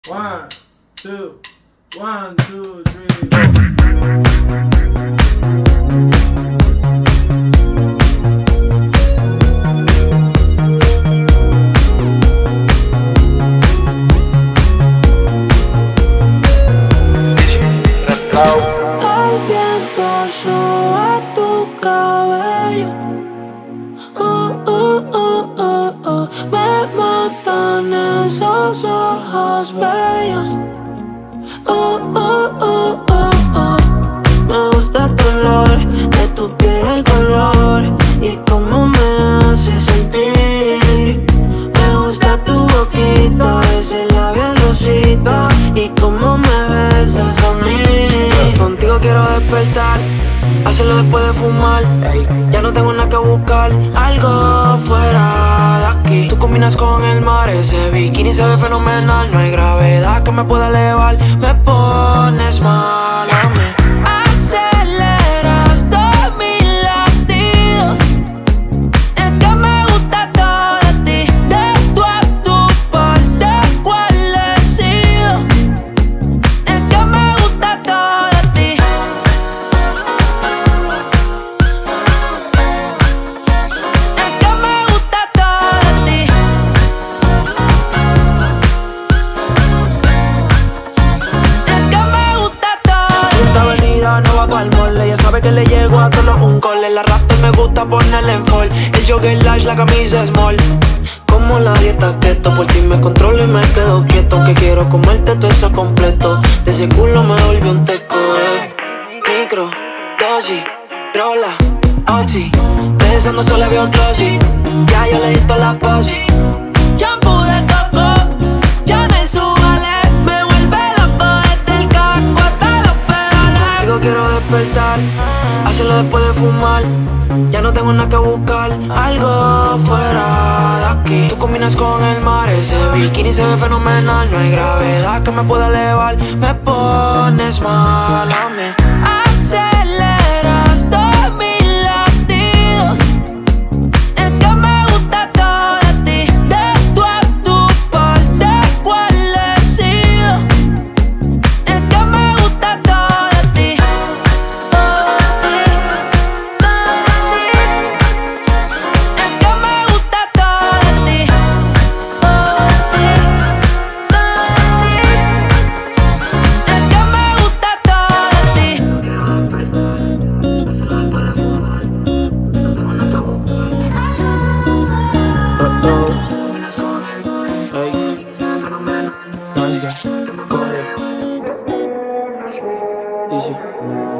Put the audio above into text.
One, two, 1, 2, 3, 4. El viento sube tu cabello. Me matan esos ojos bellos. Me gusta tu olor, de tu piel el color y cómo me hace sentir. Me gusta tu boquita, ese labial rosita y cómo me besas a mí. Contigo quiero despertar, hacerlo después de fumar. Ya no tengo nada que buscar, algo fuera de aquí. Tú combinas con el mar, ese bikini se ve fenomenal. No hay gravedad que me pueda elevar, me pones mal a mí. Aceleras todos mis latidos, es que me gusta todo de ti. De tú a tu parte, ¿cuál he sido? Es que me gusta todo de ti. Es que me gusta todo de ti. Es que me gusta todo de ti. Esta avenida no va pa'l mole, ella sabe que le llego a todos un cole. La raptor me gusta ponerle en fall, el jogger large, la camisa small. Como la dieta keto, por ti me controlo y me quedo quieto. Aunque quiero comerte todo eso completo, de ese culo me volví un teco, Micro, dosis, rola, oxi, besando solo veo glossy. Ya yo le di toda la posi. Shampoo de coco, ya me subale, me vuelve loco desde el carro hasta los pedales. Digo quiero despertar, hacerlo después de fumar. Ya no tengo nada que buscar, algo fuera de aquí. Tú combinas con el mar, ese bikini se ve fenomenal. No hay gravedad que me pueda elevar, me pones mal a mí. Aceleras todos mis latidos, es que me gusta todo de ti. De tú a tu parte, ¿cuál he sido? Es que me gusta todo de ti. Es que me gusta todo de ti. Es que me gusta todo de ti. No quiero despertar, hacerlo después de fumar. No tengo nada que buscar. Combinas con el mar, y se ve fenomenal. Que me puede llevar. Easy.